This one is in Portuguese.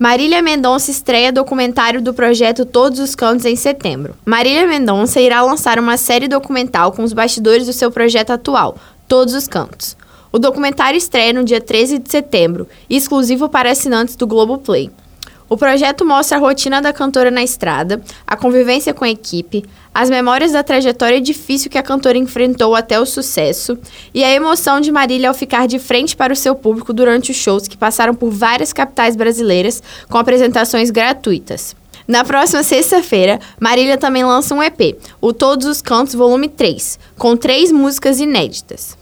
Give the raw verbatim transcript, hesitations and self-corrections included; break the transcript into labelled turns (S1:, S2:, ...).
S1: Marília Mendonça estreia documentário do projeto Todos os Cantos em setembro. Marília Mendonça irá lançar uma série documental com os bastidores do seu projeto atual, Todos os Cantos. O documentário estreia no dia treze de setembro, exclusivo para assinantes do Globoplay. O projeto mostra a rotina da cantora na estrada, a convivência com a equipe, as memórias da trajetória difícil que a cantora enfrentou até o sucesso e a emoção de Marília ao ficar de frente para o seu público durante os shows que passaram por várias capitais brasileiras com apresentações gratuitas. Na próxima sexta-feira, Marília também lança um E P, o Todos os Cantos Volume três, com três músicas inéditas.